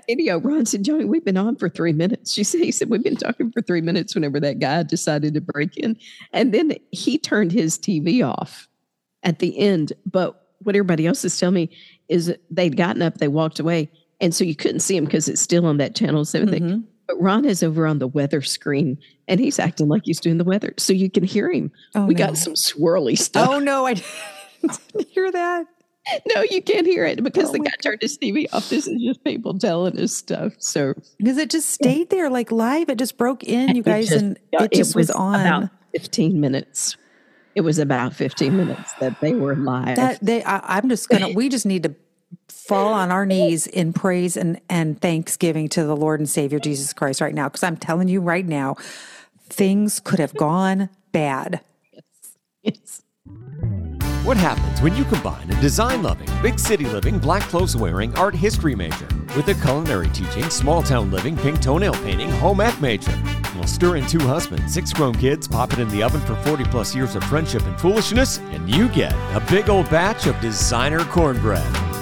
video, Ron said, Johnny, we've been on for 3 minutes. He said, we've been talking for 3 minutes whenever that guy decided to break in. And then he turned his TV off at the end. But what everybody else is telling me is they'd gotten up, they walked away. And so you couldn't see him because it's still on that channel 7 thing. But Ron is over on the weather screen and he's acting like he's doing the weather. So you can hear him. We got some swirly stuff. Oh, no, I didn't hear that. No, you can't hear it because the guy turned his TV off. This is just people telling us stuff. So because it just stayed there like live. It just broke in, you guys, and it just was on. About 15 minutes. It was about 15 minutes that they were live. We just need to fall on our knees in praise and thanksgiving to the Lord and Savior Jesus Christ right now. Because I'm telling you right now, things could have gone bad. Yes. What happens when you combine a design-loving, big city living, black clothes-wearing art history major with a culinary teaching, small-town living, pink toenail painting, home ec major? We'll stir in 2 husbands, 6 grown kids, pop it in the oven for 40-plus years of friendship and foolishness, and you get a big old batch of designer cornbread.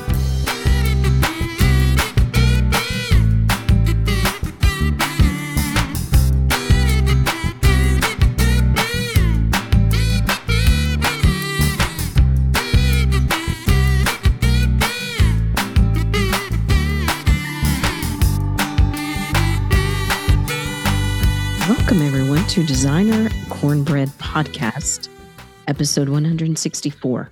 Welcome, everyone, to Designer Cornbread Podcast, episode 164.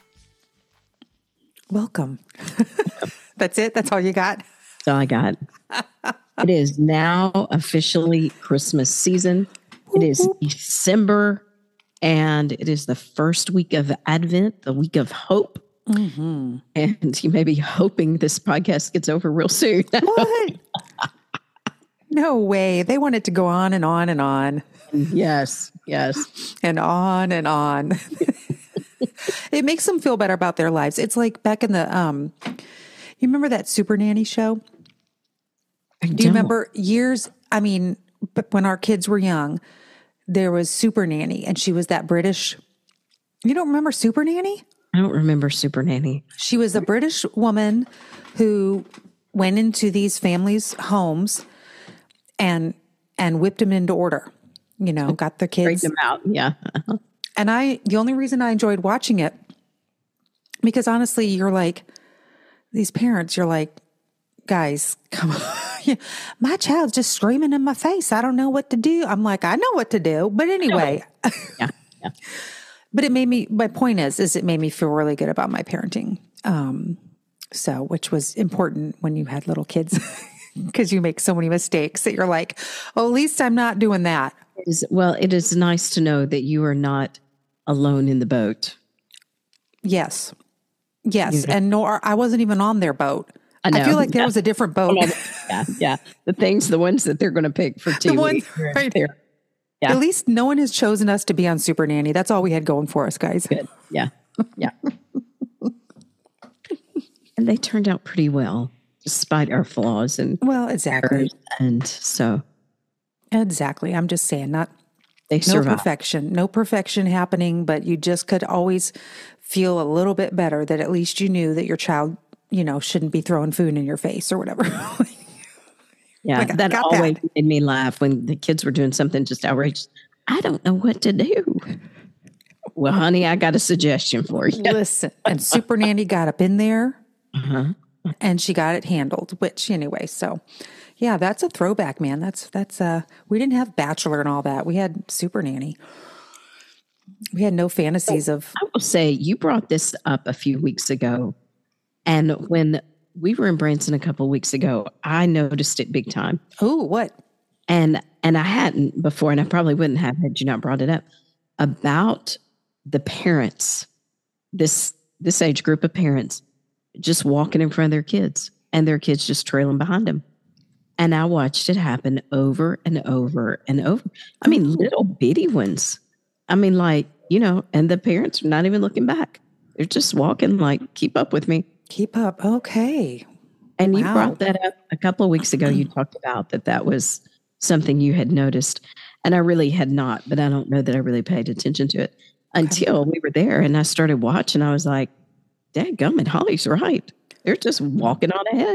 Welcome. That's it? That's all you got? That's all I got. It is now officially Christmas season. It is December, and it is the first week of Advent, the week of hope. Mm-hmm. And you may be hoping this podcast gets over real soon. What? No way. They want it to go on and on and on. Yes. And on and on. It makes them feel better about their lives. It's like back in the, you remember that Super Nanny show? Do you remember when our kids were young, there was Super Nanny and she was that British. You don't remember Super Nanny? I don't remember Super Nanny. She was a British woman who went into these families' homes and whipped them into order, got the kids. Break them out, yeah. Uh-huh. And the only reason I enjoyed watching it, because honestly, you're like, these parents, you're like, guys, come on. My child's just screaming in my face. I don't know what to do. I'm like, I know what to do. But anyway. Yeah. But my point is it made me feel really good about my parenting. Which was important when you had little kids. Because you make so many mistakes that you're like, oh, at least I'm not doing that. It is nice to know that you are not alone in the boat. Yes. And nor I wasn't even on their boat. I feel like there was a different boat. Yeah. The ones that they're going to pick for TV. Right there. Yeah. At least no one has chosen us to be on Super Nanny. That's all we had going for us, guys. Good. Yeah. And they turned out pretty well. Despite our flaws and exactly, and so exactly. I'm just saying, no perfection happening, but you just could always feel a little bit better that at least you knew that your child, shouldn't be throwing food in your face or whatever. Yeah, that always made me laugh when the kids were doing something just outrageous. I don't know what to do. Well, honey, I got a suggestion for you. Listen, and Super Nanny got up in there. Uh-huh. And she got it handled, which anyway, so yeah, that's a throwback, man. That's we didn't have Bachelor and all that. We had Super Nanny. We had no fantasies of. I will say you brought this up a few weeks ago. And when we were in Branson a couple of weeks ago, I noticed it big time. Oh, what? And I hadn't before, and I probably wouldn't have had you not brought it up, about the parents, this age group of parents just walking in front of their kids and their kids just trailing behind them. And I watched it happen over and over and over. I mean, little bitty ones. I mean, and the parents are not even looking back. They're just walking like, keep up with me. Keep up. Okay. And you brought that up a couple of weeks ago. You talked about that was something you had noticed. And I really had not, but I don't know that I really paid attention to it until we were there. And I started watching. I was like, dadgummit, Holly's right. They're just walking on ahead.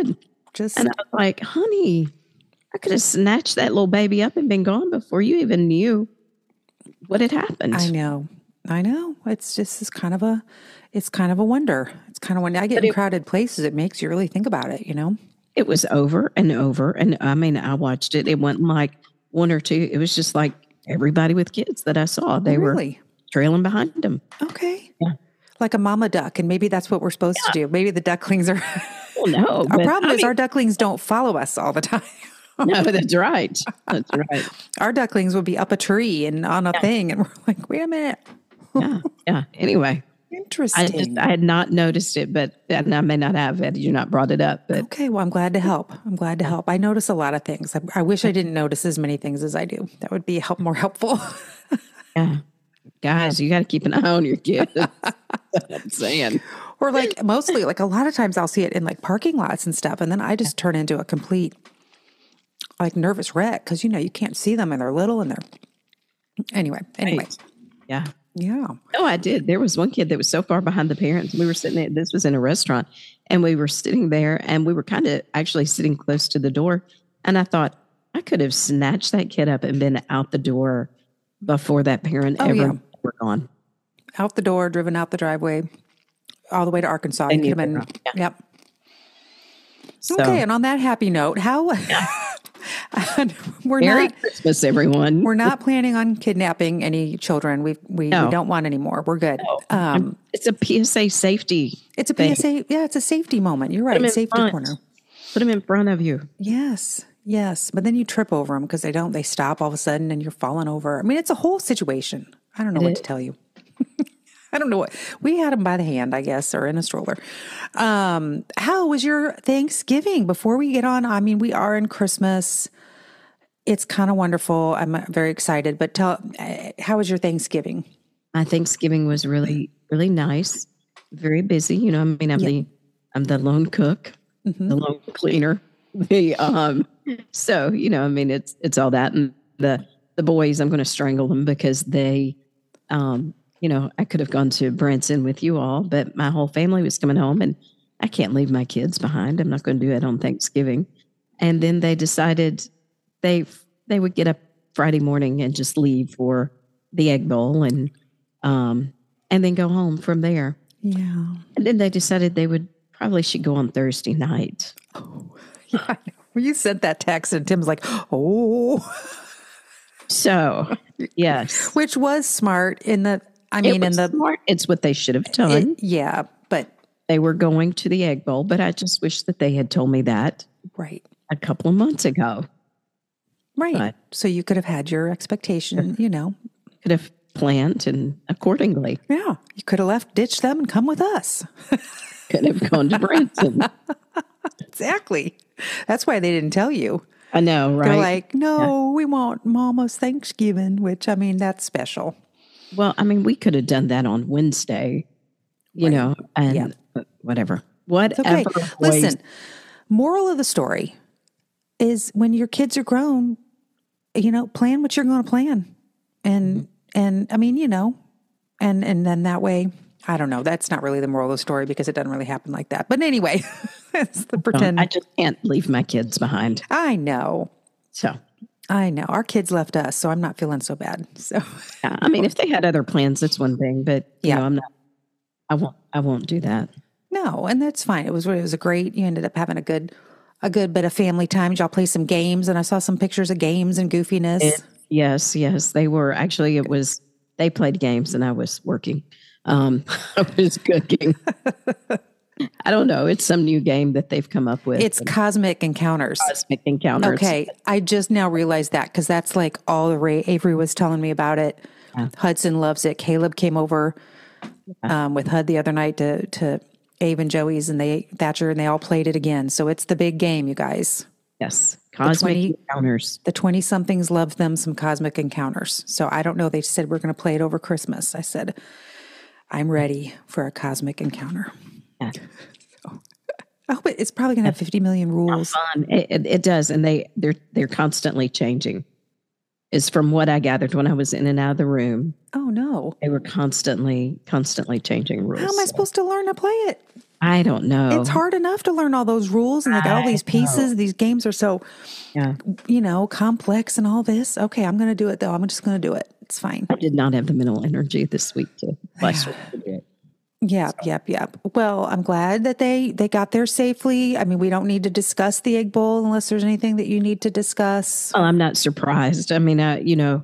Just And I was like, honey, I could have snatched that little baby up and been gone before you even knew what had happened. I know. It's just it's kind of a wonder. It's kind of when I get in crowded places, it makes you really think about it, It was over and over. And I mean, I watched it. It wasn't like one or two. It was just like everybody with kids that I saw. They were trailing behind them. Okay. Yeah. Like a mama duck. And maybe that's what we're supposed to do. Maybe the ducklings are. Well, no. Our problem is our ducklings don't follow us all the time. No, that's right. That's right. Our ducklings would be up a tree and on a thing. And we're like, wait a minute. Yeah. Anyway. Interesting. I had not noticed it, but and I may not have had you not brought it up. But okay, well, I'm glad to help. I notice a lot of things. I wish I didn't notice as many things as I do. That would be more helpful. Yeah, guys, you got to keep an eye on your kids. That's what I'm saying. Or like mostly, like a lot of times I'll see it in like parking lots and stuff, and then I just turn into a complete like nervous wreck because you can't see them and they're little and they're anyway. Right. Yeah. Yeah. No, I did. There was one kid that was so far behind the parents. We were sitting there, this was in a restaurant, and we were sitting there and we were kind of actually sitting close to the door. And I thought I could have snatched that kid up and been out the door before that parent were gone. Out the door, driven out the driveway, all the way to Arkansas. You could have been, Yep. So, okay. And on that happy note, how... Merry Christmas, everyone. We're not planning on kidnapping any children. We don't want any more. We're good. No. It's a PSA safety. It's a PSA. Yeah, it's a safety moment. You're right. Safety corner. Put them in front of you. Yes. But then you trip over them because they stop all of a sudden and you're falling over. I mean, it's a whole situation. I don't know what to tell you. I don't know what. We had them by the hand, I guess, or in a stroller. How was your Thanksgiving? Before we get on, I mean, we are in Christmas. It's kind of wonderful. I'm very excited. But how was your Thanksgiving? My Thanksgiving was really, really nice. Very busy. I'm the lone cook, the lone cleaner. So, it's all that. And the boys, I'm going to strangle them because they, I could have gone to Branson with you all, but my whole family was coming home and I can't leave my kids behind. I'm not going to do it on Thanksgiving. And then they decided they would get up Friday morning and just leave for the Egg Bowl and then go home from there. Yeah. And then they decided they should go on Thursday night. Oh, yeah. You sent that text and Tim's like, oh. So, yes. Which was smart smart. It's what they should have done. But they were going to the Egg Bowl, but I just wish that they had told me that a couple of months ago. Right. But so you could have had your expectation, Could have planned and accordingly. Yeah. You could have ditched them and come with us. Could have gone to Branson. Exactly. That's why they didn't tell you. I know, right? They're like, no, we want Mama's Thanksgiving, which, that's special. Well, we could have done that on Wednesday, and whatever. Whatever. Okay. Listen, moral of the story is when your kids are grown, plan what you're going to plan. And then that way, I don't know. That's not really the moral of the story because it doesn't really happen like that. But anyway, it's the pretend. I just can't leave my kids behind. I know. So. I know. Our kids left us, so I'm not feeling so bad. So, if they had other plans, that's one thing. But I'm not. I won't do that. No, and that's fine. It was a great. You ended up having a good bit of family time. Did y'all play some games? And I saw some pictures of games and goofiness. Yes, they were actually. It was they played games and I was working. I was cooking. I don't know. It's some new game that they've come up with. It's Cosmic Encounters. Cosmic Encounters. Okay. I just now realized that because that's like all the Avery was telling me about it. Yeah. Hudson loves it. Caleb came over with Hud the other night to Abe and Joey's and Thatcher and they all played it again. So it's the big game, you guys. Yes. Cosmic Encounters. The 20-somethings love them some Cosmic Encounters. So I don't know. They said we're going to play it over Christmas. I said, I'm ready for a Cosmic Encounter. Yeah. I hope it's probably going to have 50 million rules. Fun. It does, and they're constantly changing. Is from what I gathered when I was in and out of the room. Oh no, they were constantly changing rules. How am I supposed to learn to play it? I don't know. It's hard enough to learn all those rules, and they got all these pieces. These games are so, complex and all this. Okay, I'm going to do it though. I'm just going to do it. It's fine. I did not have the mental energy this week to last week to do it. Yep. Well, I'm glad that they got there safely. I mean, we don't need to discuss the Egg Bowl unless there's anything that you need to discuss. Well, I'm not surprised. I mean, I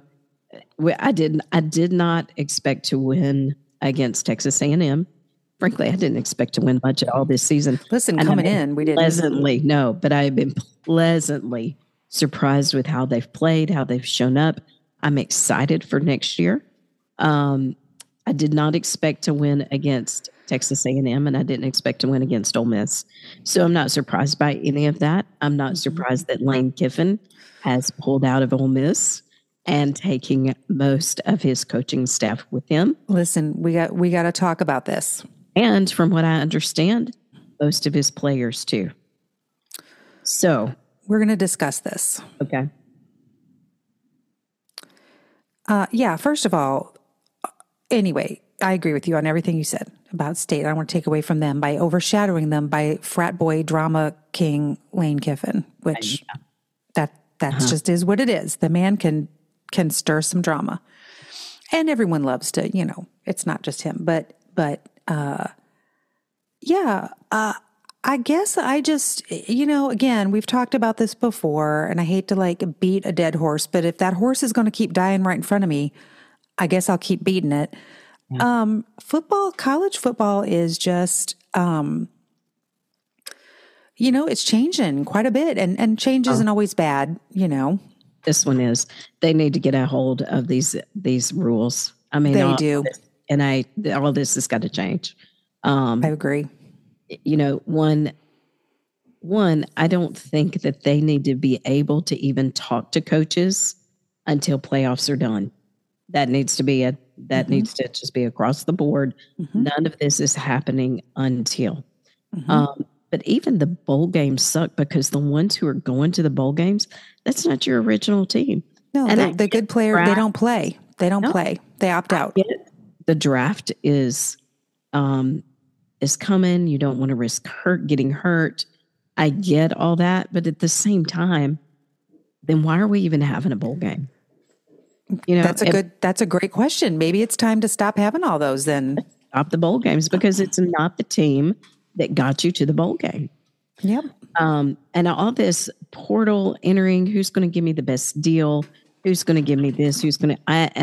did not expect to win against Texas A&M. Frankly, I didn't expect to win much at all this season. Listen, coming in, we didn't. But I have been pleasantly surprised with how they've played, how they've shown up. I'm excited for next year. I did not expect to win against Texas A&M, and I didn't expect to win against Ole Miss. So I'm not surprised by any of that. I'm not surprised that Lane Kiffin has pulled out of Ole Miss and taking most of his coaching staff with him. Listen, we got to talk about this. And from what I understand, most of his players too. So we're going to discuss this. Okay. First of all, anyway, I agree with you on everything you said about State. I don't want to take away from them by overshadowing them by frat boy drama king Lane Kiffin, which that's just is what it is. The man can stir some drama, and everyone loves to, it's not just him, but I guess I just, again, we've talked about this before, and I hate to beat a dead horse, but if that horse is going to keep dying right in front of me, I guess I'll keep beating it. Yeah. College football is just, it's changing quite a bit, and change isn't always bad, This one is. They need to get a hold of these rules. I mean, they do. All this has got to change. I agree. One, I don't think that they need to be able to even talk to coaches until playoffs are done. That needs to needs to just be across the board. Mm-hmm. None of this is happening until. Mm-hmm. But even the bowl games suck because the ones who are going to the bowl games, that's not your original team. No, and the good player, they don't play. They don't play. They opt out. The draft is coming. You don't want to risk getting hurt. I get all that, but at the same time, then why are we even having a bowl game? That's a great question. Maybe it's time to stop having all those then. Stop the bowl games because it's not the team that got you to the bowl game. Yep. And all this portal entering, who's going to give me the best deal? Who's going to give me this? Who's going to,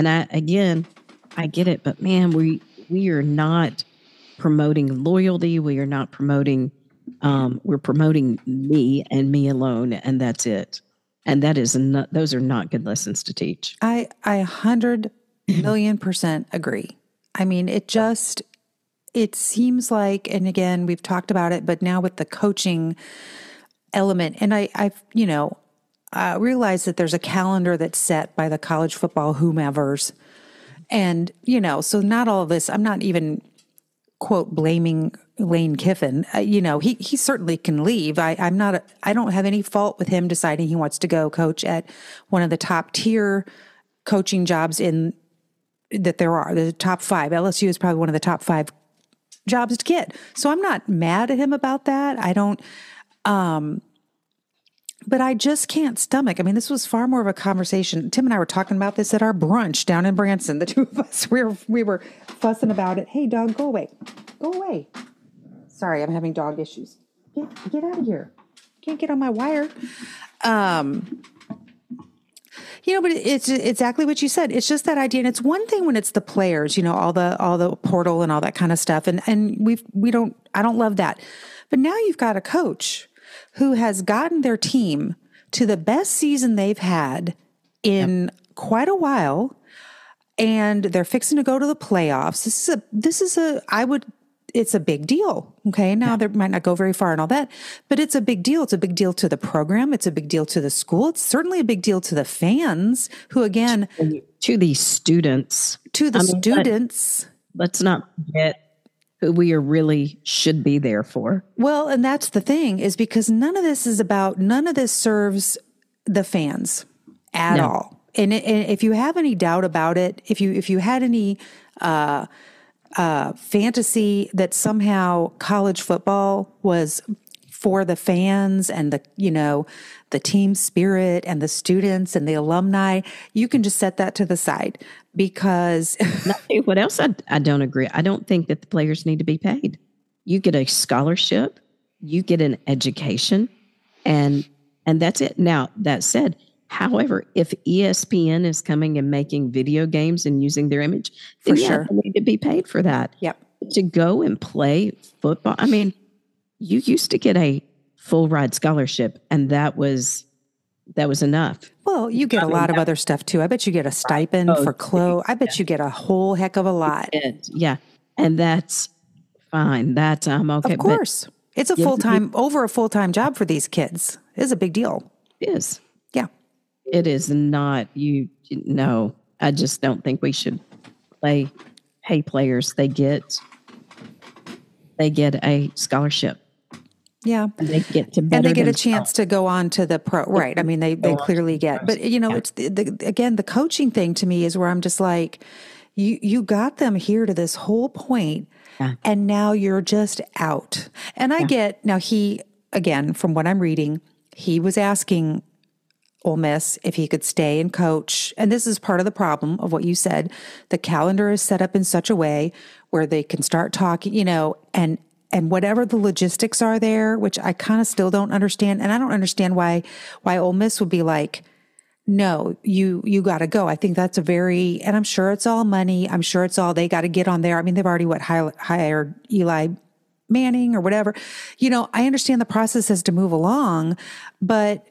I get it, but man, we are not promoting loyalty. We are not promoting, we're promoting me and me alone, and that's it. And that is not, those are not good lessons to teach. I 100 million% agree. I mean, it seems like, and again, we've talked about it, but now with the coaching element, and I realize that there's a calendar that's set by the college football whomevers. And, so not all of this, I'm not even, quote, blaming Lane Kiffin. He certainly can leave. I don't have any fault with him deciding he wants to go coach at one of the top tier coaching jobs that there are, the top 5. LSU is probably one of the top 5 jobs to get. So I'm not mad at him about that. I don't, but I just can't stomach. I mean, this was far more of a conversation. Tim and I were talking about this at our brunch down in Branson. The two of us, we were fussing about it. Hey, dog, go away. Go away. Sorry, I'm having dog issues. Get out of here. Can't get on my wire. But it's exactly what you said. It's just that idea. And it's one thing when it's the players, all the portal and all that kind of stuff. And I don't love that. But now you've got a coach who has gotten their team to the best season they've had in quite a while. And they're fixing to go to the playoffs. It's a big deal. Okay. Now they might not go very far and all that, but it's a big deal. It's a big deal to the program. It's a big deal to the school. It's certainly a big deal to the fans who, again, to the students, let's not forget who we really should be there for. Well, and that's the thing, is because none of this serves the fans at all. And if you have any doubt about it, if you had any, fantasy that somehow college football was for the fans and the team spirit and the students and the alumni, you can just set that to the side because what else I don't agree. I don't think that the players need to be paid. You get a scholarship, you get an education, and that's it. Now, that said, however, if ESPN is coming and making video games and using their image, then sure, they need to be paid for that. Yep. To go and play football. I mean, you used to get a full ride scholarship, and that was enough. Well, you get a lot of other stuff too. I bet you get a stipend for clothes. I bet you get a whole heck of a lot. Yeah. And that's fine. That's okay. Of course. It's a full-time job for these kids. It's a big deal. It is. Yeah. It is not no. I just don't think we should pay players. They get a scholarship. Yeah. And they get to better and they get themselves. a chance to go on to the pro. Right. I mean, they clearly get, but it's again, the coaching thing to me is where I'm just like, you got them here to this whole point, and now you're just out. And I get, now again, from what I'm reading, he was asking Ole Miss if he could stay and coach. And this is part of the problem of what you said. The calendar is set up in such a way where they can start talking, and whatever the logistics are there, which I kind of still don't understand. And I don't understand why Ole Miss would be like, no, you got to go. I think that's and I'm sure it's all money. I'm sure it's all, they got to get on there. I mean, they've already hired Eli Manning or whatever. I understand the process has to move along, but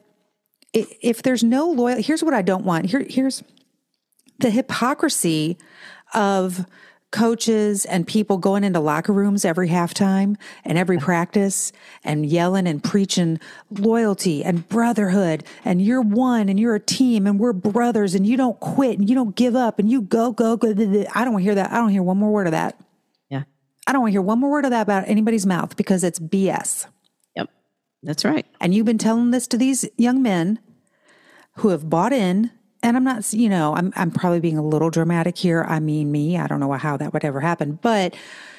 if there's no loyalty, here's what I don't want. Here's the hypocrisy of coaches and people going into locker rooms every halftime and every practice and yelling and preaching loyalty and brotherhood and you're one and you're a team and we're brothers and you don't quit and you don't give up and you go. I don't want to hear that. I don't hear one more word of that. Yeah. I don't want to hear one more word of that about anybody's mouth because it's BS. Yep. That's right. And you've been telling this to these young men who have bought in. And I'm not, I'm probably being a little dramatic here. I mean, me, I don't know how that would ever happen, but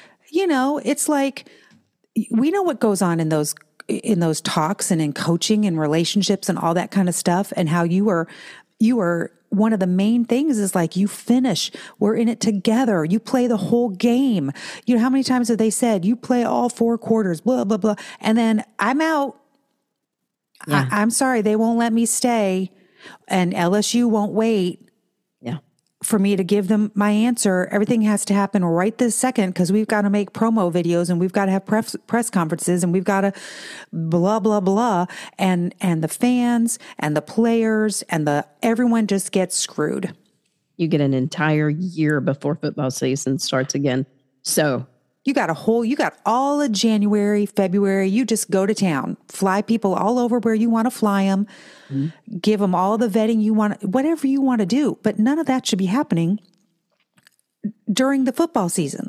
it's like, we know what goes on in those talks and in coaching and relationships and all that kind of stuff. And how you are one of the main things is like, you finish, we're in it together. You play the whole game. How many times have they said you play all 4 quarters, blah, blah, blah. And then I'm out. Yeah. I'm sorry. They won't let me stay. And LSU won't wait for me to give them my answer. Everything has to happen right this second because we've got to make promo videos and we've got to have press conferences and we've got to blah, blah, blah. And the fans and the players and everyone just gets screwed. You get an entire year before football season starts again. So you got all of January, February. You just go to town, fly people all over where you want to fly them, give them all the vetting you want, whatever you want to do. But none of that should be happening during the football season.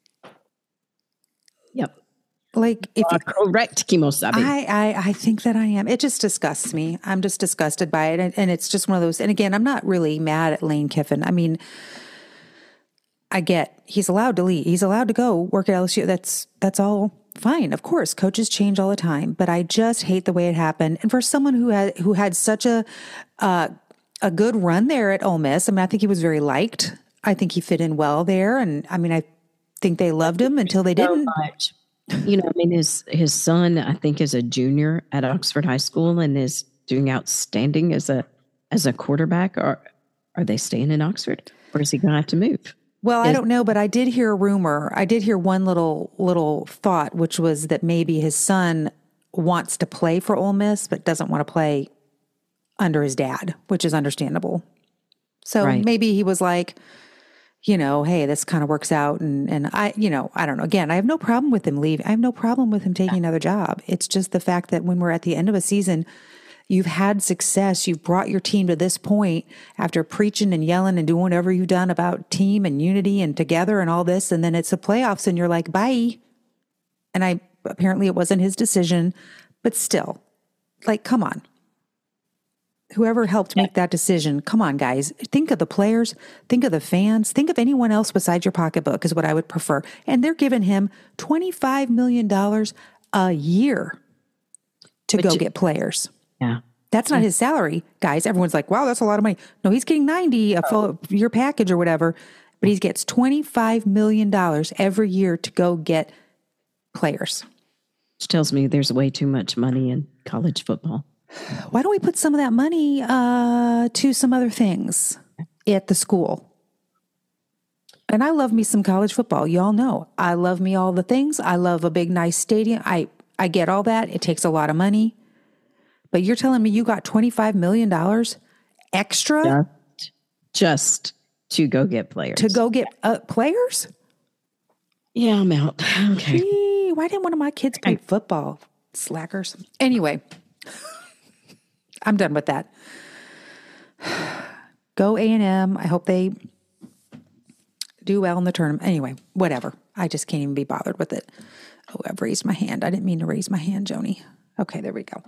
Yep. Like if correct, Kimosabe. I think that I am. It just disgusts me. I'm just disgusted by it. And it's just one of those, and again, I'm not really mad at Lane Kiffin. I mean, I get he's allowed to leave. He's allowed to go work at LSU. That's all fine. Of course, coaches change all the time, but I just hate the way it happened. And for someone who had such a good run there at Ole Miss, I mean, I think he was very liked. I think he fit in well there, and I mean, I think they loved him until they didn't. Much. I mean, his son, I think, is a junior at Oxford High School and is doing outstanding as a quarterback. Are they staying in Oxford, or is he going to have to move? Well, I don't know, but I did hear a rumor. I did hear one little thought, which was that maybe his son wants to play for Ole Miss, but doesn't want to play under his dad, which is understandable. So maybe he was like, hey, this kind of works out. And I don't know. Again, I have no problem with him leaving. I have no problem with him taking another job. It's just the fact that when we're at the end of a season, you've had success. You've brought your team to this point after preaching and yelling and doing whatever you've done about team and unity and together and all this. And then it's the playoffs and you're like, bye. And apparently it wasn't his decision, but still, like, come on. whoever helped make that decision, come on, guys. Think of the players, think of the fans, think of anyone else besides your pocketbook is what I would prefer. And they're giving him $25 million a year to go get players. Yeah. That's not his salary, guys. Everyone's like, wow, that's a lot of money. No, he's getting 90, a full year package or whatever, but he gets $25 million every year to go get players. Which tells me there's way too much money in college football. Why don't we put some of that money to some other things at the school? And I love me some college football. Y'all know I love me all the things. I love a big, nice stadium. I get all that. It takes a lot of money. But you're telling me you got $25 million extra? Just to go get players. To go get players? Yeah, I'm out. Okay. Gee, why didn't one of my kids play football? Slackers. Anyway, I'm done with that. Go A&M. I hope they do well in the tournament. Anyway, whatever. I just can't even be bothered with it. Oh, I've raised my hand. I didn't mean to raise my hand, Joni. Okay, there we go.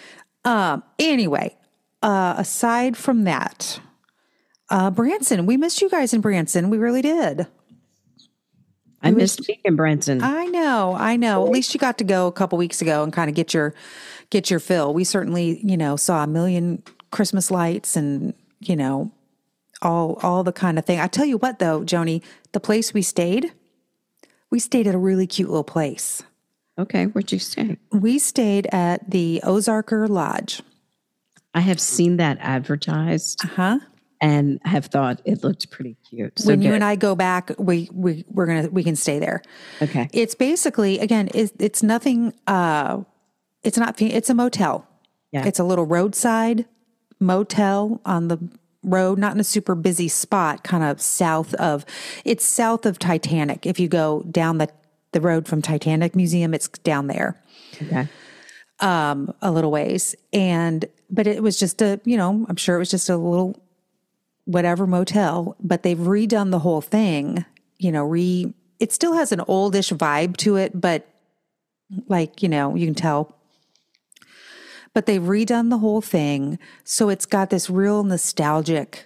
Anyway, aside from that, Branson, we missed you guys in Branson. We really did. I missed being in Branson. I know. At least you got to go a couple weeks ago and kind of get your fill. We certainly, saw a million Christmas lights and, all the kind of thing. I tell you what though, Joni, the place we stayed at a really cute little place. Okay, where'd you stay? We stayed at the Ozarker Lodge. I have seen that advertised. And have thought it looked pretty cute. So when you and I go back, we can stay there. Okay. It's basically, again, it's nothing, it's a motel. Yeah. It's a little roadside motel on the road, not in a super busy spot, kind of south of Titanic. If you go down the road from Titanic Museum, it's down there. Okay. A little ways. But it was just I'm sure it was just a little whatever motel, but they've redone the whole thing, it still has an oldish vibe to it, but you can tell. But they've redone the whole thing. So it's got this real nostalgic,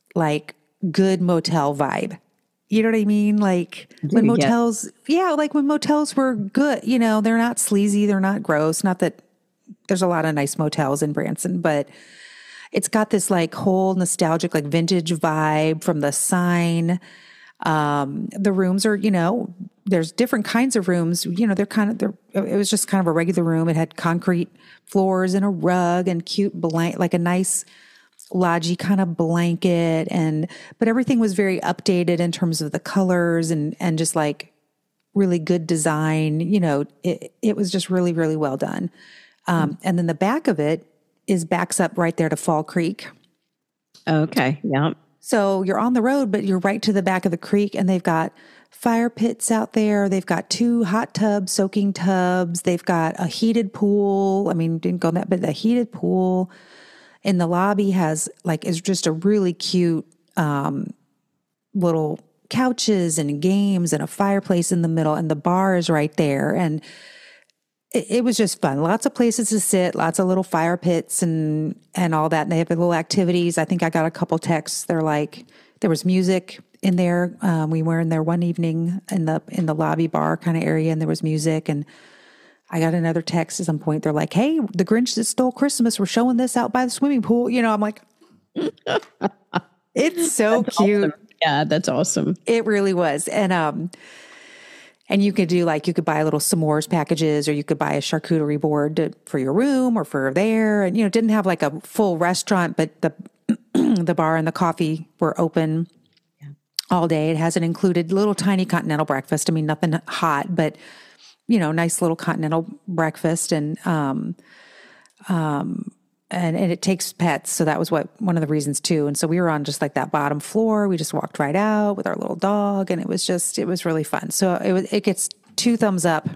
good motel vibe. You know what I mean? When motels, when motels were good, they're not sleazy, they're not gross. Not that there's a lot of nice motels in Branson, but it's got this whole nostalgic, vintage vibe from the sign. The rooms are, there's different kinds of rooms, it was just kind of a regular room. It had concrete floors and a rug and cute a nice lodgy kind of blanket. But everything was very updated in terms of the colors and just really good design. It was just really, really well done. And then the back of it backs up right there to Fall Creek. Okay. Yeah. So you're on the road, but you're right to the back of the creek, and they've got fire pits out there. They've got 2 hot tubs, soaking tubs. They've got a heated pool. I mean, didn't go that, but the heated pool in the lobby is just a really cute little couches and games and a fireplace in the middle, and the bar is right there. And it was just fun. Lots of places to sit, lots of little fire pits and all that. And they have little activities. I think I got a couple texts. They're there was music in there. We were in there one evening in the lobby bar kind of area, and there was music. And I got another text at some point. They're like, "Hey, the Grinch that stole Christmas, we're showing this out by the swimming pool." I'm like, it's so cute. Awesome. Yeah, that's awesome. It really was. And you could do you could buy little s'mores packages, or you could buy a charcuterie board for your room or for there. And, it didn't have a full restaurant, but the bar and the coffee were open all day. It has an included little tiny continental breakfast. I mean, nothing hot, but, nice little continental breakfast. And it takes pets. So that was one of the reasons too. And so we were on just that bottom floor. We just walked right out with our little dog, and it was really fun. So it gets 2 thumbs up.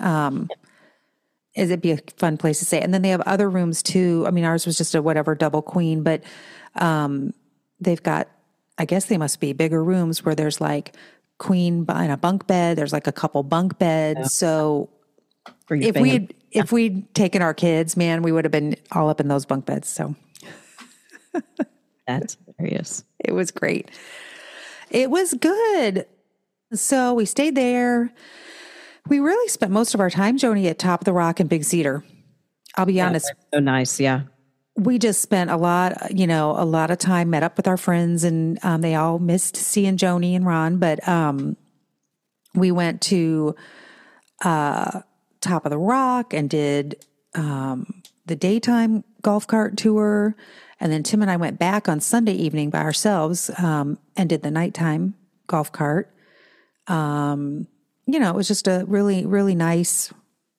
It'd be a fun place to stay. And then they have other rooms too. I mean, ours was just a whatever double queen, but, they've got, I guess they must be bigger rooms where there's queen and a bunk bed. There's a couple bunk beds. Yeah. So if we'd taken our kids, man, we would have been all up in those bunk beds. So That's hilarious. It was great. It was good. So we stayed there. We really spent most of our time, Joni, at Top of the Rock and Big Cedar. I'll be honest. So nice. Yeah. We just spent a lot of time, met up with our friends, and they all missed seeing Joni and Ron. But we went to Top of the Rock and did the daytime golf cart tour. And then Tim and I went back on Sunday evening by ourselves and did the nighttime golf cart. It was just a really, really nice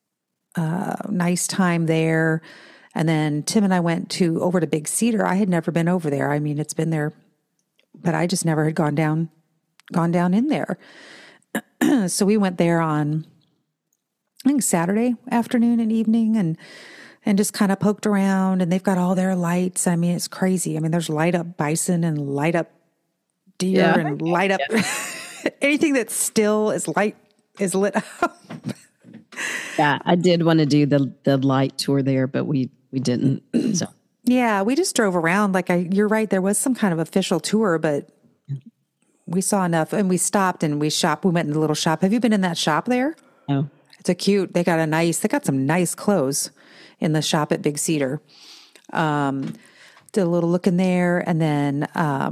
time there. And then Tim and I went over to Big Cedar. I had never been over there. I mean, it's been there, but I just never had gone down in there. So we went there on, I think, Saturday afternoon and evening and just kind of poked around, and they've got all their lights. I mean, it's crazy. I mean, there's light up bison and light up deer and light up anything that still is lit up. Yeah, I did want to do the light tour there, but we didn't. So yeah, we just drove around. You're right. There was some kind of official tour, but we saw enough, and we stopped and we shopped. We went in the little shop. Have you been in that shop there? No. It's they got some nice clothes in the shop at Big Cedar. Did a little look in there, and then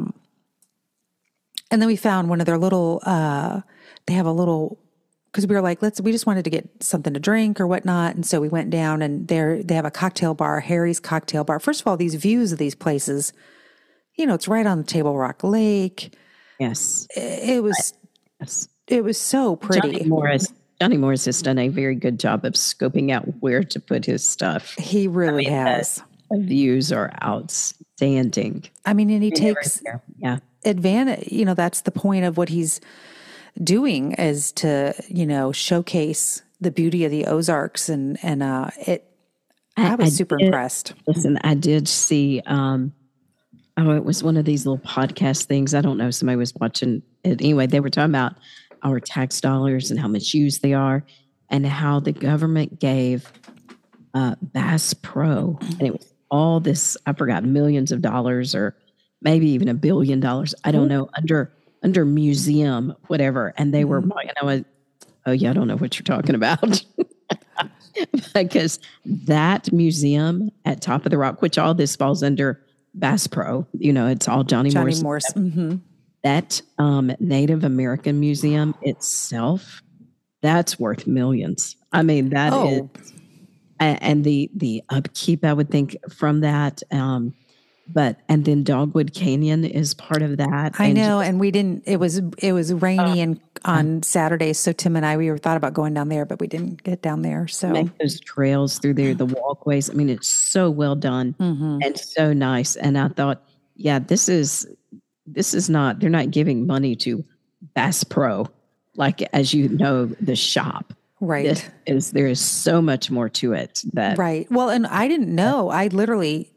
we found one of their little, they have a little, because we were like, we just wanted to get something to drink or whatnot. And so we went down, and they have a cocktail bar, Harry's Cocktail Bar. First of all, these views of these places, it's right on the Table Rock Lake. Yes. It was so pretty. Johnny Morris has done a very good job of scoping out where to put his stuff. He really has. The views are outstanding. I mean, and he takes advantage. That's the point of what he's doing, is to, showcase the beauty of the Ozarks. And I was super impressed. Listen, I did see, it was one of these little podcast things. I don't know. Somebody was watching it. Anyway, they were talking about our tax dollars and how much use they are, and how the government gave Bass Pro, and it was all this, I forgot, millions of dollars, or maybe even $1 billion. I don't know, under museum, whatever. And they were, I went, oh yeah, I don't know what you're talking about. Because that museum at Top of the Rock, which all this falls under Bass Pro, it's all Johnny Morris. Mm-hmm. That Native American Museum itself, that's worth millions. I mean, that is, and the upkeep, I would think, from that. And then Dogwood Canyon is part of that. I know, and we didn't. It was rainy and on Saturday, so Tim and I we thought about going down there, but we didn't get down there. So make those trails through there, the walkways. I mean, it's so well done and so nice. And I thought, yeah, this is not, they're not giving money to Bass Pro, like, as the shop. Right. There is so much more to it that. Right. Well, and I didn't know, I literally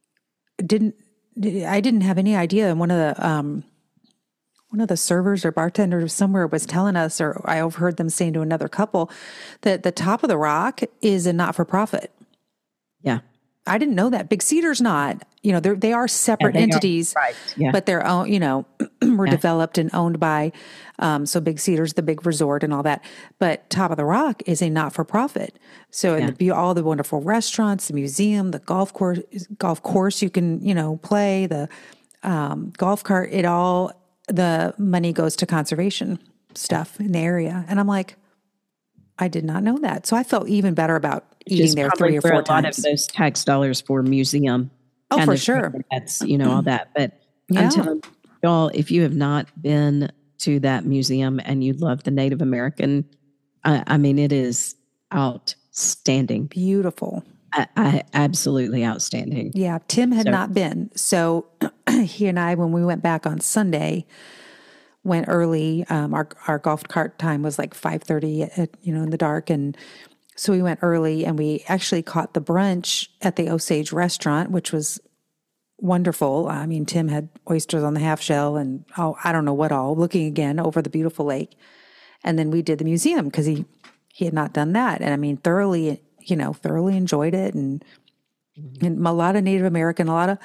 I didn't have any idea. And one of the servers or bartenders somewhere was telling us, or I overheard them saying to another couple, that the Top of the Rock is a not-for-profit. Yeah. I didn't know that. Big Cedar's not. They are separate entities, but they're own, were developed and owned by, so Big Cedar's the big resort and all that. But Top of the Rock is a not-for-profit. So all the wonderful restaurants, the museum, the golf course you can, play, the golf cart, the money goes to conservation stuff in the area. And I'm like, I did not know that. So I felt even better about eating there 3 or 4 times. A lot of those tax dollars for museum. Oh, for sure. That's, all that. But I'm telling y'all, if you have not been to that museum and you love the Native American, I mean, it is outstanding. Beautiful. I absolutely outstanding. Yeah. Tim had not been. So he and I, when we went back on Sunday, went early. Our golf cart time was like 5:30, in the dark. And so we went early, and we actually caught the brunch at the Osage restaurant, which was wonderful. I mean, Tim had oysters on the half shell and, I don't know what all, looking again over the beautiful lake. And then we did the museum because he had not done that. And I mean, thoroughly enjoyed it. And a lot of Native American, a lot of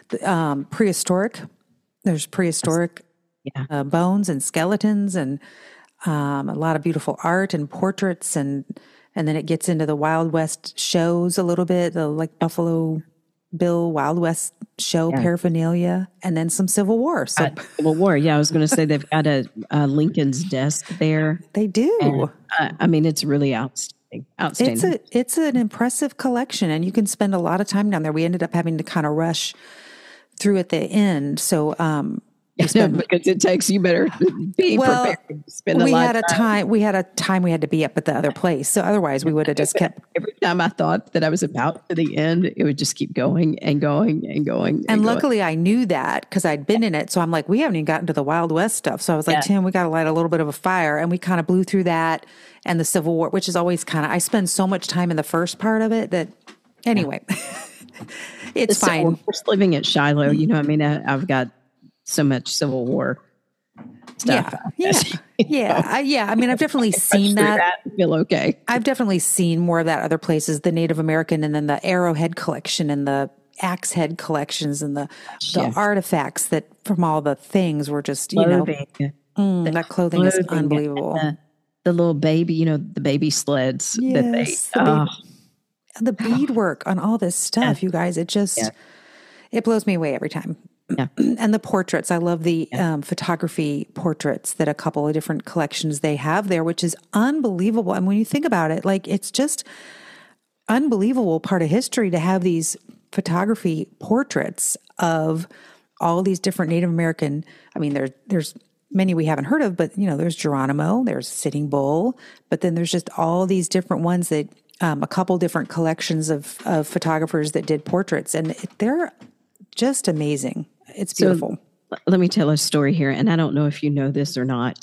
prehistoric. There's prehistoric bones and skeletons and a lot of beautiful art and portraits. And then it gets into the Wild West shows a little bit, the like Buffalo Bill Wild West show paraphernalia, and then some Civil War. So Civil War. Yeah, I was going to say they've got a Lincoln's desk there. They do. And, I mean, it's really outstanding. It's an impressive collection, and you can spend a lot of time down there. We ended up having to kind of rush through at the end. So, because it takes, you better be prepared to spend a lot of time. We had a time we had to be up at the other place. So otherwise we would have just kept. Every time I thought that I was about to the end, it would just keep going and going and going. And luckily I knew that because I'd been in it. So I'm like, we haven't even gotten to the Wild West stuff. So I was like, Tim, we got to light a little bit of a fire. And we kind of blew through that and the Civil War, which is always I spend so much time in the first part of it that anyway, it's fine. We're just living at Shiloh. You know, I mean, I've got so much Civil War stuff. Yeah. I mean, I've definitely seen that. Feel okay. I've definitely seen more of that other places, the Native American and then the Arrowhead collection and the axe head collections and the artifacts that from all the things were just, clothing. That clothing is unbelievable. The little baby, the baby sleds that the beadwork on all this stuff, you guys, it blows me away every time. Yeah. And the portraits. I love the photography portraits that a couple of different collections they have there, which is unbelievable. And when you think about it, like it's just unbelievable part of history to have these photography portraits of all these different Native American. I mean, there's many we haven't heard of, but there's Geronimo, there's Sitting Bull, but then there's just all these different ones that a couple different collections of photographers that did portraits, and they're just amazing. It's beautiful. So, let me tell a story here, and I don't know if you know this or not,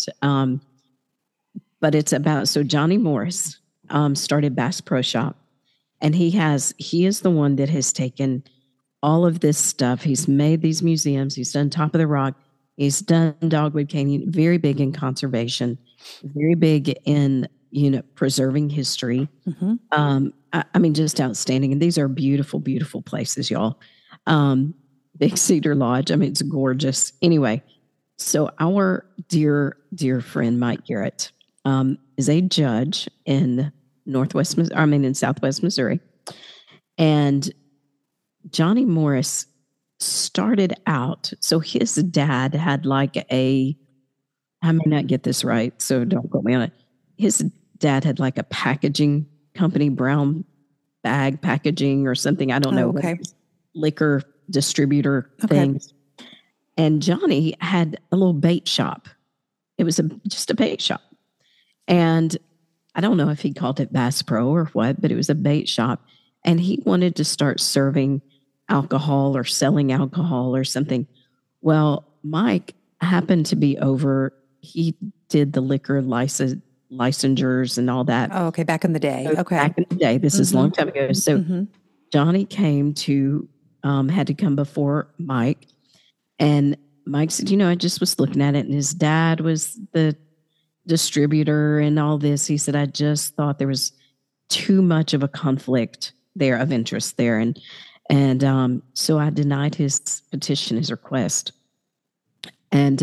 but it's about, Johnny Morris started Bass Pro Shop, and he is the one that has taken all of this stuff. He's made these museums. He's done Top of the Rock. He's done Dogwood Canyon, very big in conservation, very big in, preserving history. Mm-hmm. I mean, just outstanding. And these are beautiful, beautiful places, y'all. Big Cedar Lodge. I mean, it's gorgeous. Anyway, so our dear, dear friend, Mike Garrett, is a judge in Southwest Missouri. And Johnny Morris started out. So his dad had I may not get this right, so don't quote me on it. His dad had a packaging company, Brown Bag Packaging or something. I don't know. Okay. Liquor distributor things. And Johnny had a little bait shop. It was just a bait shop. And I don't know if he called it Bass Pro or what, but it was a bait shop. And he wanted to start serving alcohol or selling alcohol or something. Well, Mike happened to be over. He did the liquor licensures and all that. Oh, okay. Back in the day. Okay. Back in the day. This is a long time ago. So Johnny came to, had to come before Mike. And Mike said, I just was looking at it, and his dad was the distributor and all this. He said, I just thought there was too much of a conflict there of interest there. And so I denied his petition, his request. And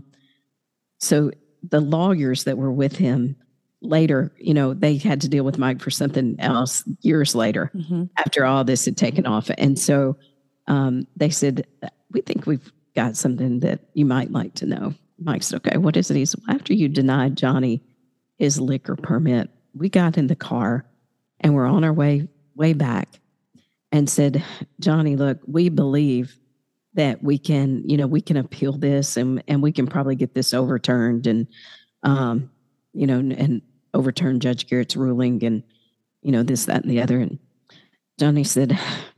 so the lawyers that were with him later, they had to deal with Mike for something else years later after all this had taken off. And so they said, we think we've got something that you might like to know. Mike said, okay, what is it? He said, after you denied Johnny his liquor permit, we got in the car and we're on our way back and said, Johnny, look, we believe that we can appeal this and we can probably get this overturned and overturn Judge Garrett's ruling and, this, that, and the other. And Johnny said,